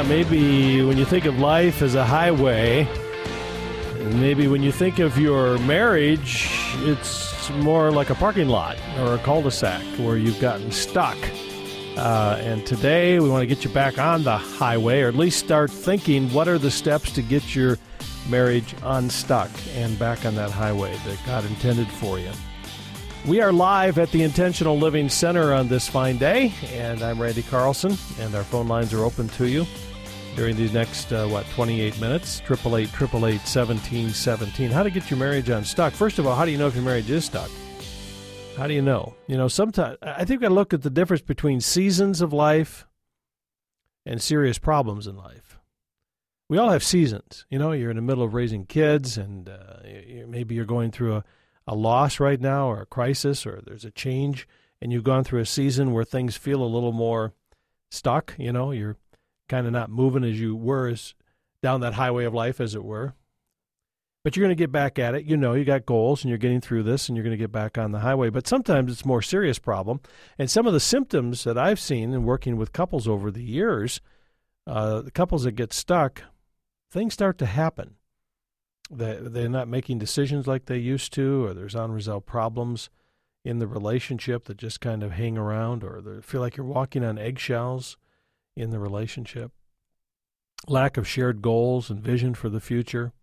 maybe when you think of life as a highway, maybe when you think of your marriage, it's more like a parking lot or a cul-de-sac where you've gotten stuck. And today we want to get you back on the highway, or at least start thinking what are the steps to get your marriage unstuck and back on that highway that God intended for you. We are live at the Intentional Living Center on this fine day, and I'm Randy Carlson, and our phone lines are open to you during these next, 28 minutes, 888-888-1717. How to get your marriage unstuck. First of all, how do you know if your marriage is stuck? How do you know? You know, sometimes I think we got to look at the difference between seasons of life and serious problems in life. We all have seasons. You know, you're in the middle of raising kids, and maybe you're going through a loss right now, or a crisis, or there's a change, and you've gone through a season where things feel a little more stuck. You know, you're kind of not moving as you were down that highway of life, as it were. But you're going to get back at it. You know, you got goals, and you're getting through this, and you're going to get back on the highway. But sometimes it's a more serious problem. And some of the symptoms that I've seen in working with couples over the years, the couples that get stuck, things start to happen. They're not making decisions like they used to, or there's unresolved problems in the relationship that just kind of hang around, or they feel like you're walking on eggshells in the relationship. Lack of shared goals and vision for the future.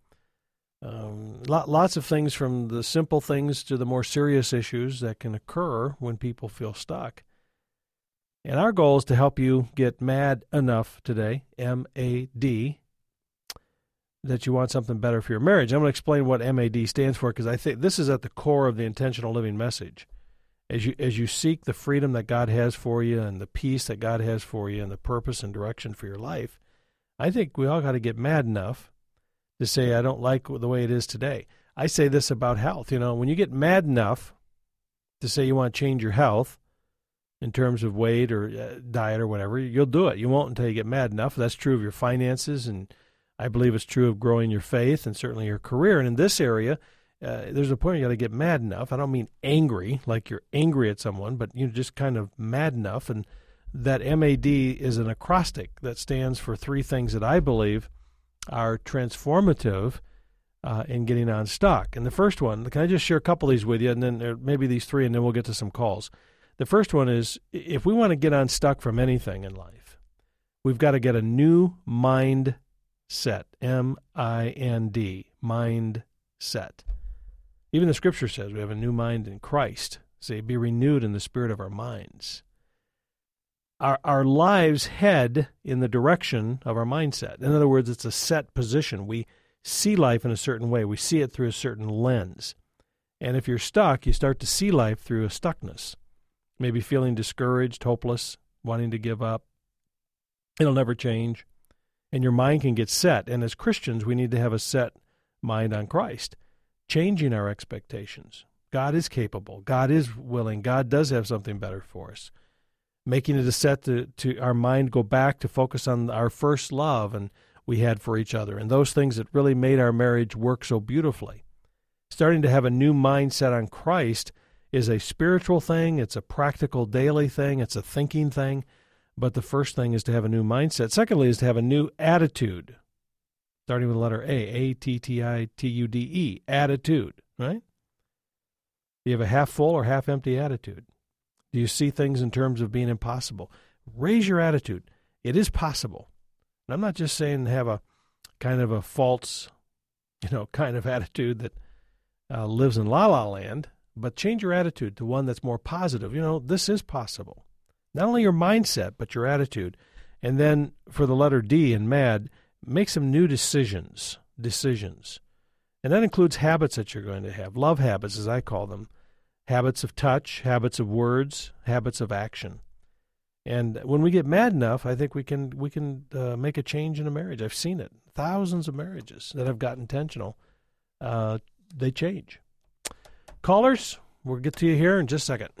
Lots of things, from the simple things to the more serious issues that can occur when people feel stuck. And our goal is to help you get mad enough today, M-A-D, that you want something better for your marriage. I'm going to explain what MAD stands for, because I think this is at the core of the intentional living message. As you seek the freedom that God has for you, and the peace that God has for you, and the purpose and direction for your life, I think we all got to get mad enough to say, I don't like the way it is today. I say this about health. You know, when you get mad enough to say you want to change your health in terms of weight or diet or whatever, you'll do it. You won't until you get mad enough. That's true of your finances, and I believe it's true of growing your faith and certainly your career. And in this area, there's a point you got to get mad enough. I don't mean angry, like you're angry at someone, but you're just kind of mad enough. And that MAD is an acrostic that stands for three things that I believe are transformative in getting unstuck. And the first one, can I just share a couple of these with you, and then maybe these three, and then we'll get to some calls. The first one is, if we want to get unstuck from anything in life, we've got to get a new mind set, M-I-N-D, mind set. Even the Scripture says we have a new mind in Christ. Say, be renewed in the spirit of our minds. Our lives head in the direction of our mindset. In other words, it's a set position. We see life in a certain way. We see it through a certain lens. And if you're stuck, you start to see life through a stuckness. Maybe feeling discouraged, hopeless, wanting to give up. It'll never change. And your mind can get set. And as Christians, we need to have a set mind on Christ, changing our expectations. God is capable. God is willing. God does have something better for us. Making it a set to our mind go back to focus on our first love and we had for each other, and those things that really made our marriage work so beautifully. Starting to have a new mindset on Christ is a spiritual thing. It's a practical daily thing. It's a thinking thing. But the first thing is to have a new mindset. Secondly is to have a new attitude, starting with the letter A, A-T-T-I-T-U-D-E, attitude, right? Do you have a half full or half empty attitude? Do you see things in terms of being impossible? Raise your attitude. It is possible. And I'm not just saying have a kind of a false, kind of attitude that lives in la-la land, but change your attitude to one that's more positive. This is possible. Not only your mindset, but your attitude. And then for the letter D in MAD, make some new decisions. And that includes habits that you're going to have, love habits as I call them, habits of touch, habits of words, habits of action. And when we get mad enough, I think we can make a change in a marriage. I've seen it. Thousands of marriages that have got intentional, they change. Callers, we'll get to you here in just a second.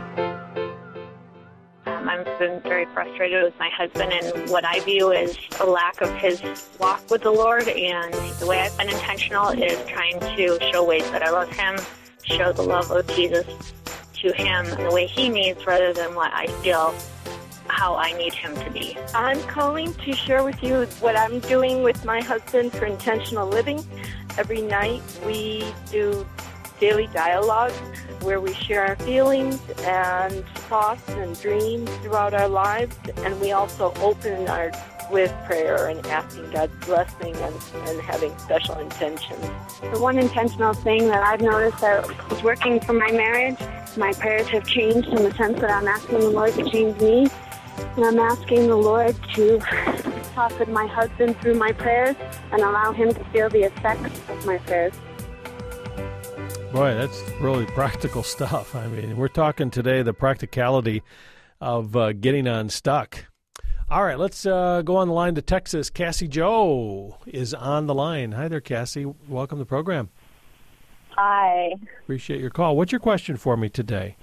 I've been very frustrated with my husband and what I view as a lack of his walk with the Lord. And the way I've been intentional is trying to show ways that I love him, show the love of Jesus to him the way he needs rather than what I feel how I need him to be. I'm calling to share with you what I'm doing with my husband for intentional living. Every night we do daily dialogue where we share our feelings and thoughts and dreams throughout our lives, and we also open our with prayer and asking God's blessing and having special intentions. The one intentional thing that I've noticed that is working for my marriage, my prayers have changed in the sense that I'm asking the Lord to change me, and I'm asking the Lord to talk with my husband through my prayers and allow him to feel the effects of my prayers. Boy, that's really practical stuff. I mean, we're talking today the practicality of getting unstuck. All right, let's go on the line to Texas. Cassie Jo is on the line. Hi there, Cassie. Welcome to the program. Hi. Appreciate your call. What's your question for me today?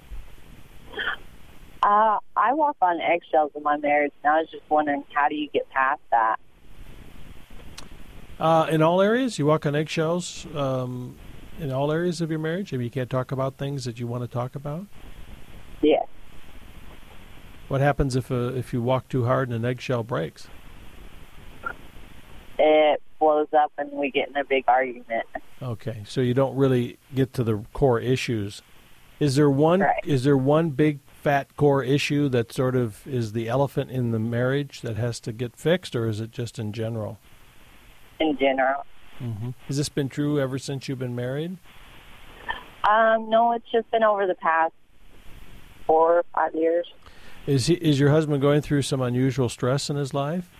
I walk on eggshells in my marriage, and I was just wondering, how do you get past that? In all areas? You walk on eggshells in all areas of your marriage? Maybe you can't talk about things that you want to talk about? Yes. What happens if you walk too hard and an eggshell breaks? It blows up and we get in a big argument. Okay, so you don't really get to the core issues. Is there one? Right. Is there one big fat core issue that sort of is the elephant in the marriage that has to get fixed, or is it just in general? In general. Mm-hmm. Has this been true ever since you've been married? No, it's just been over the past 4 or 5 years. Is your husband going through some unusual stress in his life?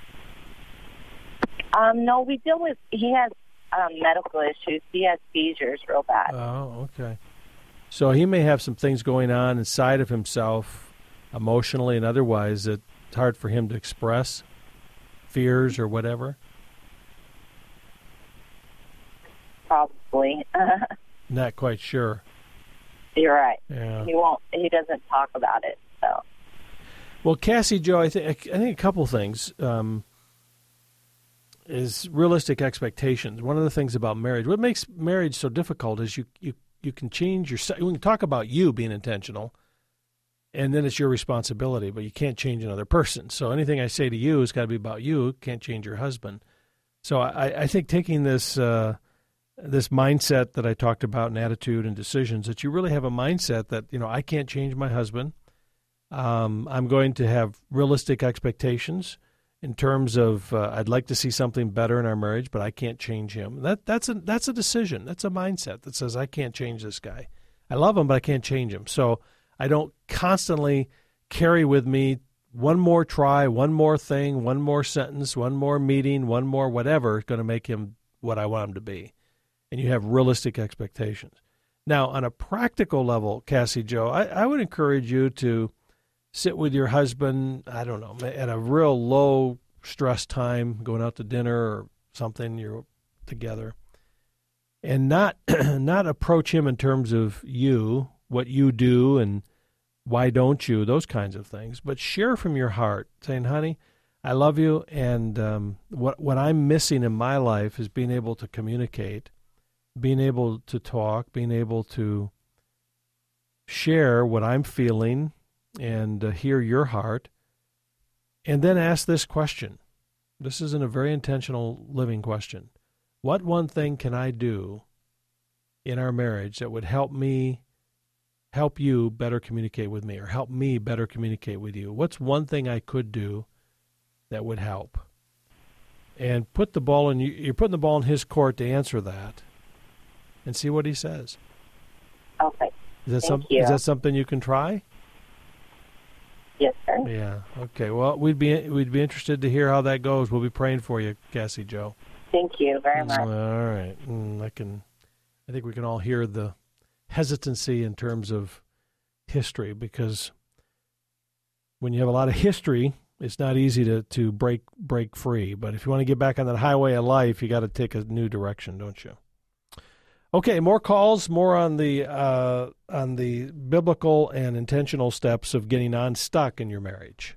No, he has medical issues. He has seizures real bad. Oh, okay. So he may have some things going on inside of himself, emotionally and otherwise, that it's hard for him to express, fears or whatever? Probably. Not quite sure. You're right. Yeah. He doesn't talk about it, so. Well, Cassie Jo, I think a couple things is realistic expectations. One of the things about marriage, what makes marriage so difficult is you can change your. We can talk about you being intentional, and then it's your responsibility, but you can't change another person. So anything I say to you has got to be about you. Can't change your husband. So I think taking this mindset that I talked about in attitude and decisions, that you really have a mindset that, I can't change my husband. I'm going to have realistic expectations in terms of I'd like to see something better in our marriage, but I can't change him. That's a decision. That's a mindset that says I can't change this guy. I love him, but I can't change him. So I don't constantly carry with me one more try, one more thing, one more sentence, one more meeting, one more whatever is going to make him what I want him to be. And you have realistic expectations. Now, on a practical level, Cassie Jo, I would encourage you to sit with your husband, I don't know, at a real low stress time, going out to dinner or something, you're together, and not approach him in terms of you, what you do and why don't you, those kinds of things, but share from your heart, saying, honey, I love you, and what I'm missing in my life is being able to communicate, being able to talk, being able to share what I'm feeling and hear your heart, and then ask this question. This isn't a very intentional living question. What one thing can I do in our marriage that would help you better communicate with me, or help me better communicate with you? What's one thing I could do that would help? And put the ball in, you're putting the ball in his court to answer that, and see what he says. Okay. Is that something you can try? Yes, sir. Yeah. Okay. Well, we'd be interested to hear how that goes. We'll be praying for you, Cassie Jo. Thank you very much. All right. I think we can all hear the hesitancy in terms of history, because when you have a lot of history, it's not easy to break free. But if you want to get back on that highway of life, you got to take a new direction, don't you? Okay, more calls, more on the biblical and intentional steps of getting unstuck in your marriage.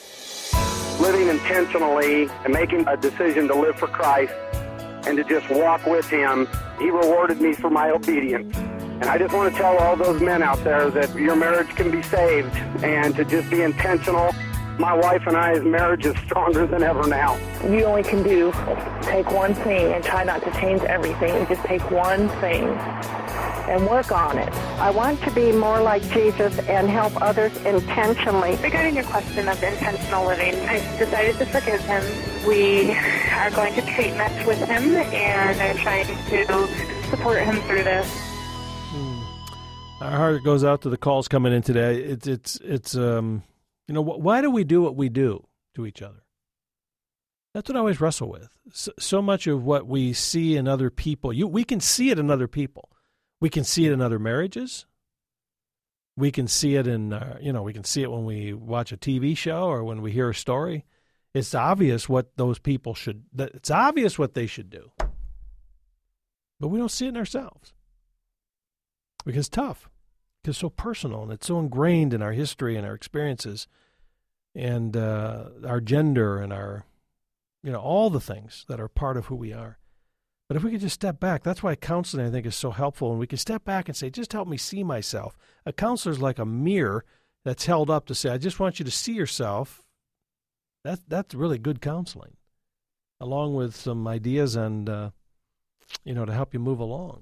Living intentionally and making a decision to live for Christ and to just walk with Him, He rewarded me for my obedience. And I just want to tell all those men out there that your marriage can be saved, and to just be intentional My wife and I's marriage is stronger than ever now. You only can take one thing and try not to change everything. You just take one thing and work on it. I want to be more like Jesus and help others intentionally. Regarding your question of intentional living, I decided to forgive him. We are going to treatment with him, and I'm trying to support him through this. Our heart goes out to the calls coming in today. It's why do we do what we do to each other? That's what I always wrestle with. So much of what we see in other people, we can see it in other people. We can see it in other marriages. We can see it in, we can see it when we watch a TV show or when we hear a story. It's obvious what those people it's obvious what they should do. But we don't see it in ourselves. Because it's tough. Because it's so personal and it's so ingrained in our history and our experiences and our gender and our, all the things that are part of who we are. But if we could just step back, that's why counseling, I think, is so helpful. And we can step back and say, just help me see myself. A counselor is like a mirror that's held up to say, I just want you to see yourself. That's really good counseling, along with some ideas and, to help you move along.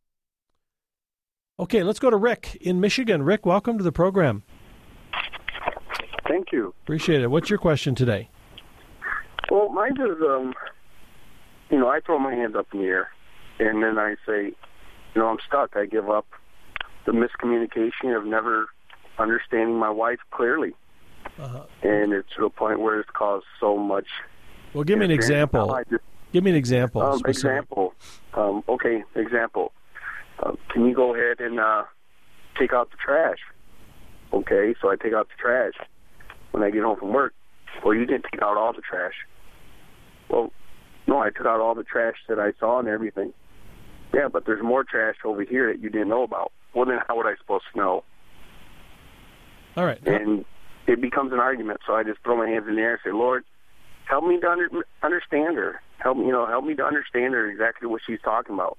Okay, let's go to Rick in Michigan. Rick, welcome to the program. Thank you. Appreciate it. What's your question today? Well, mine is, I throw my hands up in the air, and then I say, I'm stuck. I give up. The miscommunication of never understanding my wife clearly. And it's to a point where it's caused so much. Well, give me an example. Give me an example. Example. Example. Can you go ahead and take out the trash? Okay, so I take out the trash when I get home from work. Well, you didn't take out all the trash. Well, no, I took out all the trash that I saw and everything. Yeah, but there's more trash over here that you didn't know about. Well, then how would I supposed to know? All right. And it becomes an argument, so I just throw my hands in the air and say, Lord, help me to understand her. Help me to understand her exactly what she's talking about.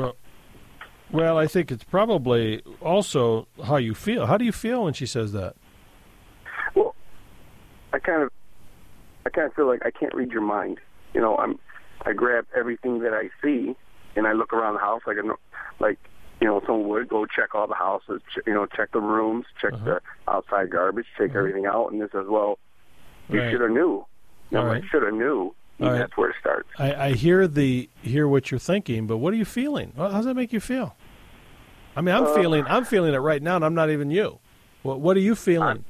Well, I think it's probably also how you feel. How do you feel when she says that? Well, I kind of feel like I can't read your mind. I grab everything that I see and I look around the house someone would go check all the houses, check the rooms, check the outside garbage, take everything out, and this as well. You should have knew. I should have knew. That's where it starts. I hear what you're thinking, but what are you feeling? How does that make you feel? I mean, I'm feeling it right now, and I'm not even you. What are you feeling?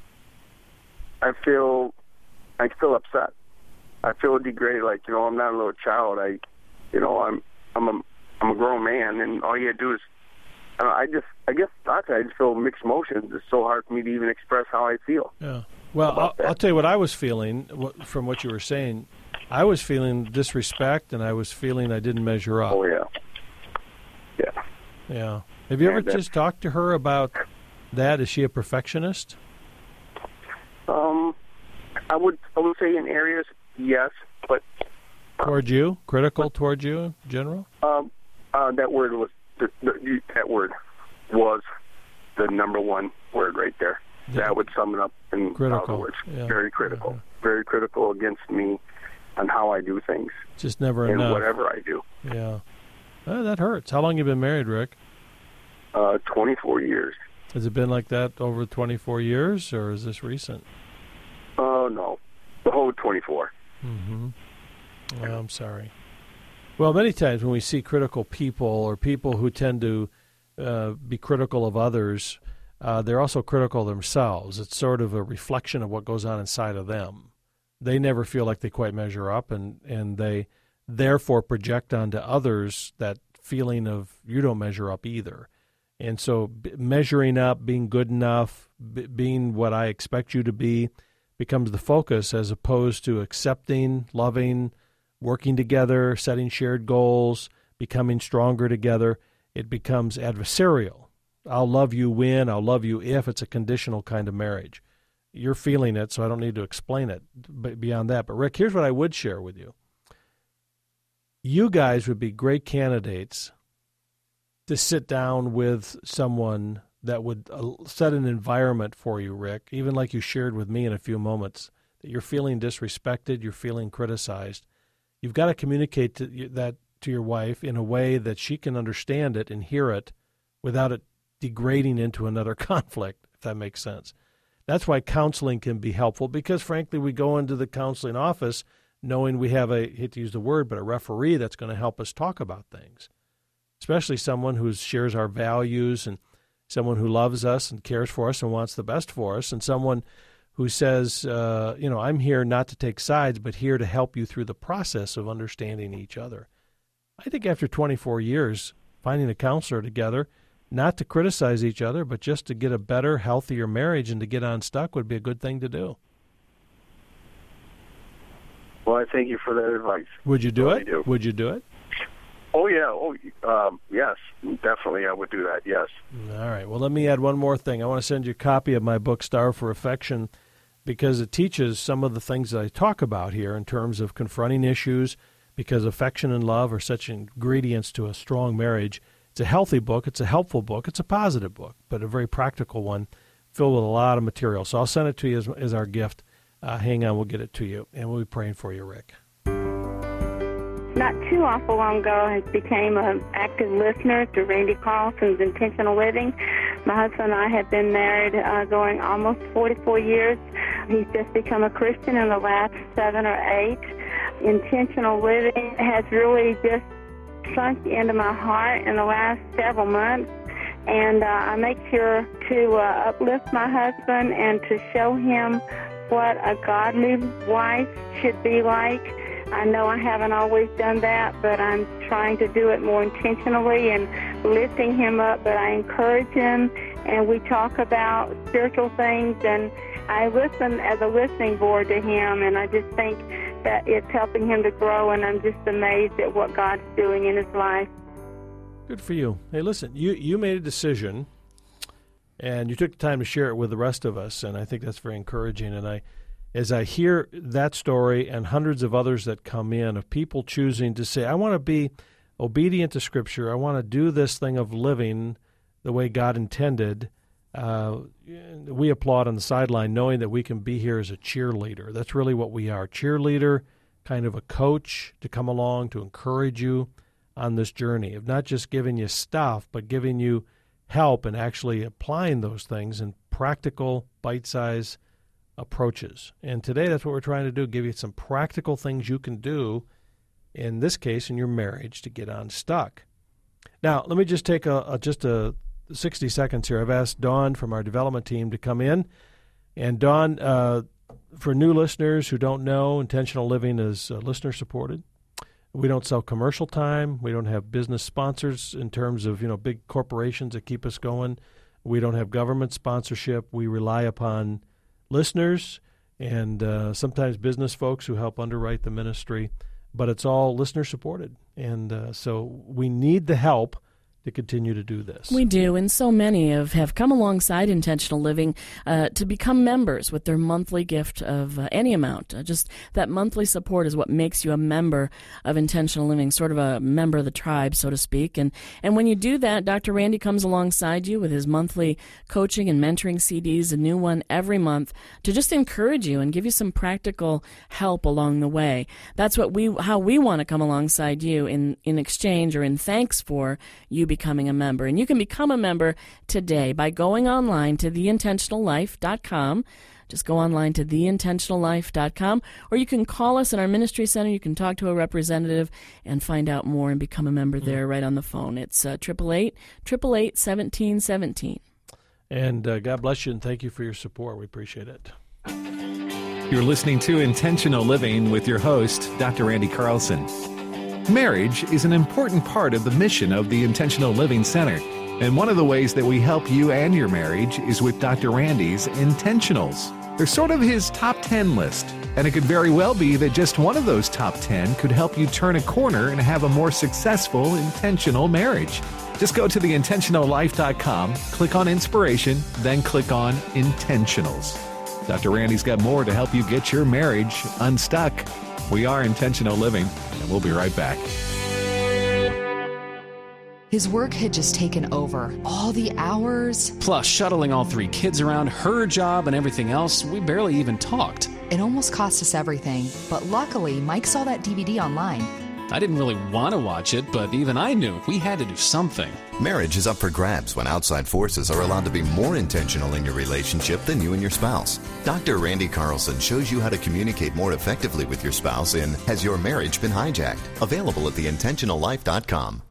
I feel upset. I feel degraded. Like, I'm not a little child. I'm a grown man, and all you had to do is, I guess I just feel mixed emotions. It's so hard for me to even express how I feel. Yeah. Well, I'll tell you what I was feeling from what you were saying. I was feeling disrespect, and I was feeling I didn't measure up. Oh, yeah. Yeah. Yeah. Have you ever just talked to her about that? Is she a perfectionist? I would say in areas, yes, but toward you, critical toward you in general. That word was the number one word right there. Yeah. That would sum it up in critical. Other words. Yeah. Very critical. Very critical against me on how I do things. Just never and enough. Whatever I do. Yeah. That hurts. How long have you been married, Rick? 24 years. Has it been like that over 24 years, or is this recent? No. The whole 24. Mm-hmm. Well, I'm sorry. Well, many times when we see critical people or people who tend to be critical of others, they're also critical of themselves. It's sort of a reflection of what goes on inside of them. They never feel like they quite measure up, and they therefore project onto others that feeling of you don't measure up either. And so measuring up, being good enough, being what I expect you to be becomes the focus, as opposed to accepting, loving, working together, setting shared goals, becoming stronger together. It becomes adversarial. I'll love you when, I'll love you if. It's a conditional kind of marriage. You're feeling it, so I don't need to explain it beyond that. But, Rick, here's what I would share with you. You guys would be great candidates to sit down with someone that would set an environment for you, Rick, even like you shared with me in a few moments, that you're feeling disrespected, you're feeling criticized, you've got to communicate that to your wife in a way that she can understand it and hear it without it degrading into another conflict, if that makes sense. That's why counseling can be helpful, because, frankly, we go into the counseling office knowing we have I hate to use the word, but a referee that's going to help us talk about things, especially someone who shares our values and someone who loves us and cares for us and wants the best for us, and someone who says, I'm here not to take sides, but here to help you through the process of understanding each other. I think after 24 years, finding a counselor together, not to criticize each other, but just to get a better, healthier marriage and to get unstuck would be a good thing to do. Well, I thank you for that advice. Would you do it? Do. Would you do it? Oh, yeah. Yes, definitely I would do that, yes. All right. Well, let me add one more thing. I want to send you a copy of my book, Starve for Affection, because it teaches some of the things that I talk about here in terms of confronting issues, because affection and love are such ingredients to a strong marriage. It's a healthy book. It's a helpful book. It's a positive book, but a very practical one filled with a lot of material. So I'll send it to you as our gift. Hang on, we'll get it to you, and we'll be praying for you, Rick. Not too awful long ago, I became an active listener to Randy Carlson's Intentional Living. My husband and I have been married going almost 44 years. He's just become a Christian in the last 7 or 8. Intentional Living has really just sunk into my heart in the last several months. And I make sure to uplift my husband and to show him what a godly wife should be like. I know I haven't always done that, but I'm trying to do it more intentionally and lifting him up. But I encourage him, and we talk about spiritual things, and I listen as a listening board to him, and I just think that it's helping him to grow, and I'm just amazed at what God's doing in his life. Good for you. Hey, listen, you made a decision, and you took the time to share it with the rest of us, and I think that's very encouraging. And as I hear that story and hundreds of others that come in of people choosing to say, I want to be obedient to Scripture, I want to do this thing of living the way God intended, we applaud on the sideline knowing that we can be here as a cheerleader. That's really what we are, cheerleader, kind of a coach to come along to encourage you on this journey of not just giving you stuff, but giving you help and actually applying those things in practical, bite-sized approaches. And today that's what we're trying to do, give you some practical things you can do, in this case in your marriage, to get unstuck. Now, let me just take just a 60 seconds here. I've asked Dawn from our development team to come in. And Dawn, for new listeners who don't know, Intentional Living is listener-supported. We don't sell commercial time. We don't have business sponsors in terms of, big corporations that keep us going. We don't have government sponsorship. We rely upon listeners and sometimes business folks who help underwrite the ministry, but it's all listener-supported. And so we need the help to continue to do this. We do, and so many have come alongside Intentional Living to become members with their monthly gift of any amount. Just that monthly support is what makes you a member of Intentional Living, sort of a member of the tribe, so to speak. And when you do that, Dr. Randy comes alongside you with his monthly coaching and mentoring CDs, a new one every month, to just encourage you and give you some practical help along the way. That's how we want to come alongside you in exchange or in thanks for you becoming a member. And you can become a member today by going online to theintentionallife.com. Just go online to theintentionallife.com, or you can call us in our ministry center. You can talk to a representative and find out more and become a member there right on the phone. It's 888-888-1717. And God bless you, and thank you for your support. We appreciate it. You're listening to Intentional Living with your host, Dr. Randy Carlson. Marriage is an important part of the mission of the Intentional Living Center, and one of the ways that we help you and your marriage is with Dr. Randy's Intentionals. They're sort of his top 10 list, and it could very well be that just one of those top 10 could help you turn a corner and have a more successful, intentional marriage. Just go to theintentionallife.com, click on Inspiration, then click on Intentionals. Dr. Randy's got more to help you get your marriage unstuck. We are Intentional Living, and we'll be right back. His work had just taken over. All the hours. Plus, shuttling all 3 kids around, her job and everything else, we barely even talked. It almost cost us everything, but luckily, Mike saw that DVD online. I didn't really want to watch it, but even I knew we had to do something. Marriage is up for grabs when outside forces are allowed to be more intentional in your relationship than you and your spouse. Dr. Randy Carlson shows you how to communicate more effectively with your spouse in Has Your Marriage Been Hijacked? Available at theintentionallife.com.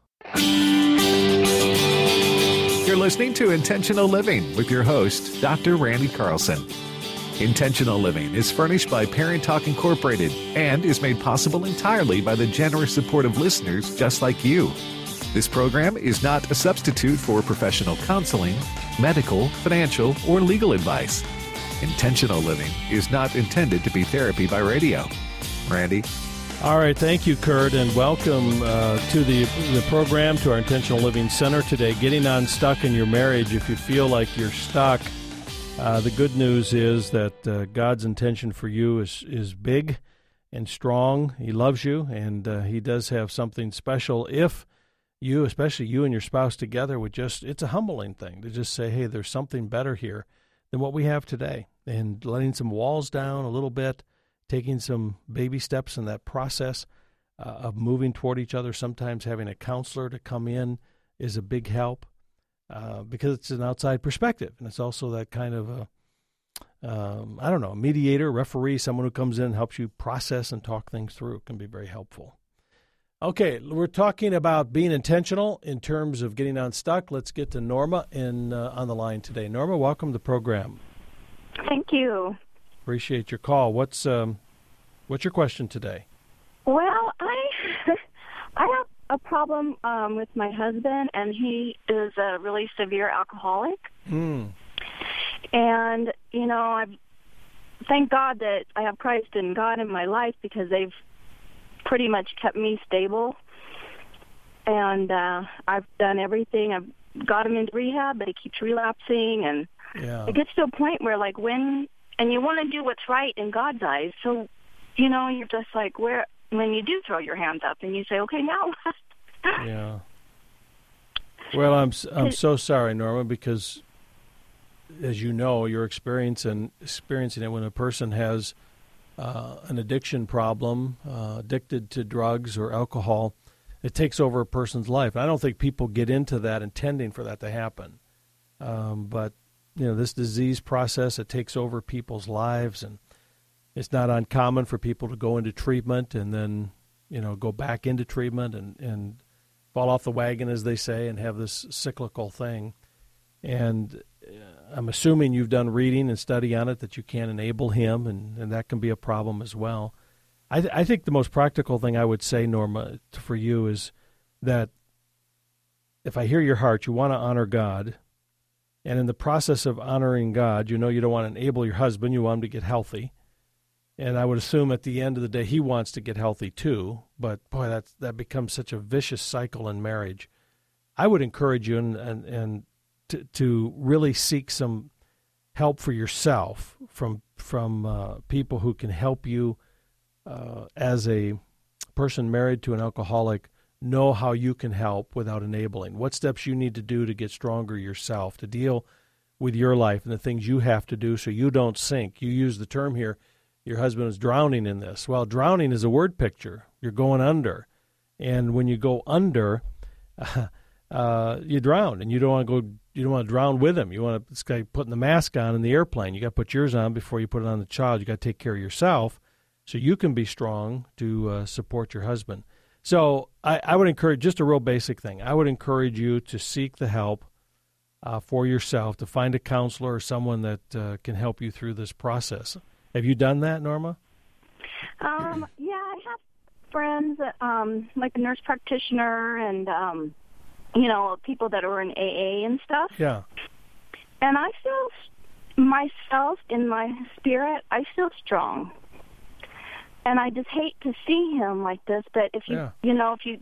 You're listening to Intentional Living with your host, Dr. Randy Carlson. Intentional Living is furnished by Parent Talk Incorporated and is made possible entirely by the generous support of listeners just like you. This program is not a substitute for professional counseling, medical, financial, or legal advice. Intentional Living is not intended to be therapy by radio. Randy? All right, thank you, Kurt, and welcome to the program, to our Intentional Living Center today. Getting unstuck in your marriage. If you feel like you're stuck, the good news is that God's intention for you is big and strong. He loves you, and He does have something special if you, especially you and your spouse together, would just, it's a humbling thing to just say, hey, there's something better here than what we have today, and letting some walls down a little bit, taking some baby steps in that process of moving toward each other. Sometimes having a counselor to come in is a big help. Because it's an outside perspective, and it's also that kind of a mediator, referee, someone who comes in and helps you process and talk things through. Can be very helpful. Okay, we're talking about being intentional in terms of getting unstuck. Let's get to Norma on the line today. Norma, welcome to the program. Thank you. Appreciate your call. What's your question today? Well, I have a problem with my husband, and he is a really severe alcoholic. And, I thank God that I have Christ and God in my life, because they've pretty much kept me stable. And I've done everything. I've got him into rehab, but he keeps relapsing. And it gets to a point where, and you want to do what's right in God's eyes. So, you're just like, when you do throw your hands up and you say, okay, now what? Yeah. Well, I'm so sorry, Norma, because as you know, you're experiencing it when a person has an addiction problem, addicted to drugs or alcohol. It takes over a person's life. I don't think people get into that intending for that to happen. But this disease process, it takes over people's lives, and it's not uncommon for people to go into treatment and then, go back into treatment and fall off the wagon, as they say, and have this cyclical thing. And I'm assuming you've done reading and study on it, that you can enable him, and that can be a problem as well. I think the most practical thing I would say, Norma, for you is that if I hear your heart, you want to honor God. And in the process of honoring God, you don't want to enable your husband. You want him to get healthy. And I would assume at the end of the day, he wants to get healthy too. But boy, that becomes such a vicious cycle in marriage. I would encourage you and to really seek some help for yourself from people who can help you as a person married to an alcoholic. Know how you can help without enabling. What steps you need to do to get stronger yourself, to deal with your life and the things you have to do so you don't sink. You use the term here, your husband is drowning in this. Well, drowning is a word picture. You're going under. And when you go under, you drown, and you don't want to drown with him. You want to, this guy putting the mask on in the airplane. You got to put yours on before you put it on the child. You got to take care of yourself so you can be strong to support your husband. So I would encourage, just a real basic thing, I would encourage you to seek the help for yourself, to find a counselor or someone that can help you through this process. Have you done that, Norma? Yeah, I have friends, like a nurse practitioner and, people that are in AA and stuff. Yeah. And I feel myself, in my spirit, I feel strong. And I just hate to see him like this, but if you, if you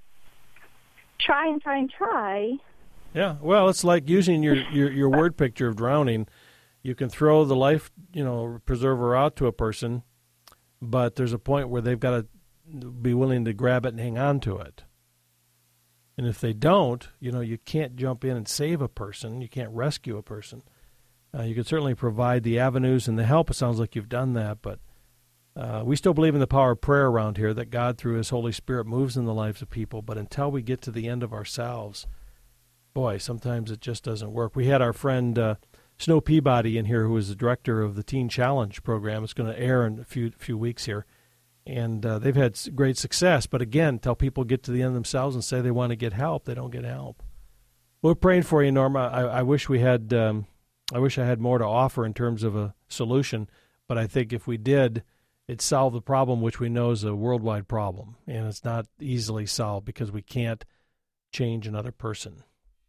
try. Yeah, well, it's like using your word picture of drowning. You can throw the life, preserver out to a person, but there's a point where they've got to be willing to grab it and hang on to it. And if they don't, you can't jump in and save a person. You can't rescue a person. You can certainly provide the avenues and the help. It sounds like you've done that, but We still believe in the power of prayer around here, that God, through His Holy Spirit, moves in the lives of people. But until we get to the end of ourselves, boy, sometimes it just doesn't work. We had our friend Snow Peabody in here, who is the director of the Teen Challenge program. It's going to air in a few weeks here. And they've had great success. But again, until people get to the end of themselves and say they want to get help, they don't get help. We're praying for you, Norma. I wish we had. I wish I had more to offer in terms of a solution. But I think if we did, it solved the problem, which we know is a worldwide problem. And it's not easily solved because we can't change another person.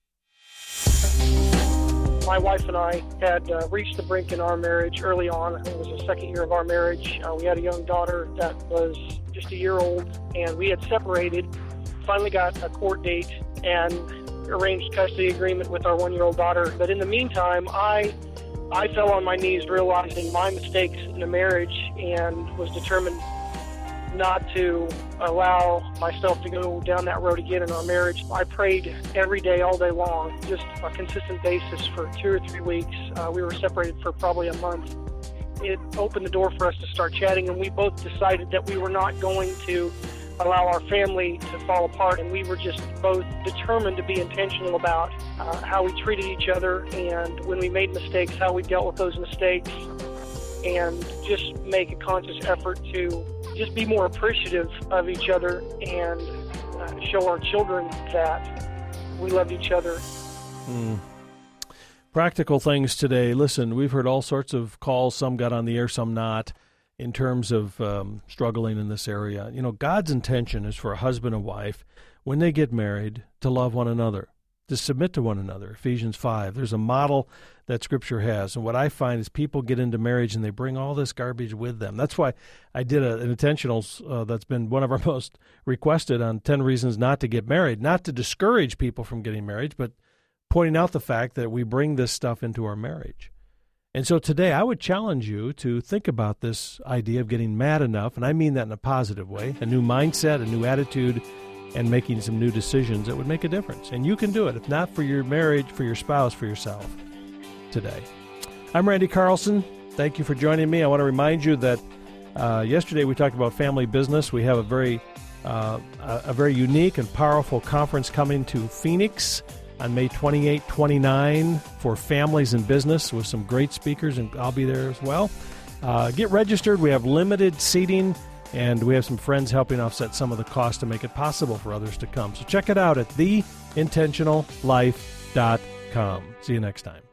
My wife and I had reached the brink in our marriage early on. I think it was the second year of our marriage. We had a young daughter that was just a year old, and we had separated, finally got a court date, and arranged custody agreement with our one-year-old daughter. But in the meantime, I fell on my knees realizing my mistakes in the marriage and was determined not to allow myself to go down that road again in our marriage. I prayed every day, all day long, just a consistent basis for 2 or 3 weeks. We were separated for probably a month. It opened the door for us to start chatting, and we both decided that we were not going to allow our family to fall apart, and we were just both determined to be intentional about how we treated each other, and when we made mistakes, how we dealt with those mistakes, and just make a conscious effort to just be more appreciative of each other and show our children that we loved each other. Practical things today. Listen, we've heard all sorts of calls. Some got on the air, some not, in terms of struggling in this area. You know, God's intention is for a husband and wife, when they get married, to love one another, to submit to one another. Ephesians 5. There's a model that Scripture has. And what I find is people get into marriage and they bring all this garbage with them. That's why I did an intentionals that's been one of our most requested on 10 reasons not to get married. Not to discourage people from getting married, but pointing out the fact that we bring this stuff into our marriage. And so today I would challenge you to think about this idea of getting mad enough, and I mean that in a positive way, a new mindset, a new attitude, and making some new decisions that would make a difference. And you can do it, if not for your marriage, for your spouse, for yourself today. I'm Randy Carlson. Thank you for joining me. I want to remind you that yesterday we talked about family business. We have a very unique and powerful conference coming to Phoenix on May 28, 29 for families in business with some great speakers, and I'll be there as well. Get registered. We have limited seating, and we have some friends helping offset some of the cost to make it possible for others to come. So check it out at theintentionallife.com. See you next time.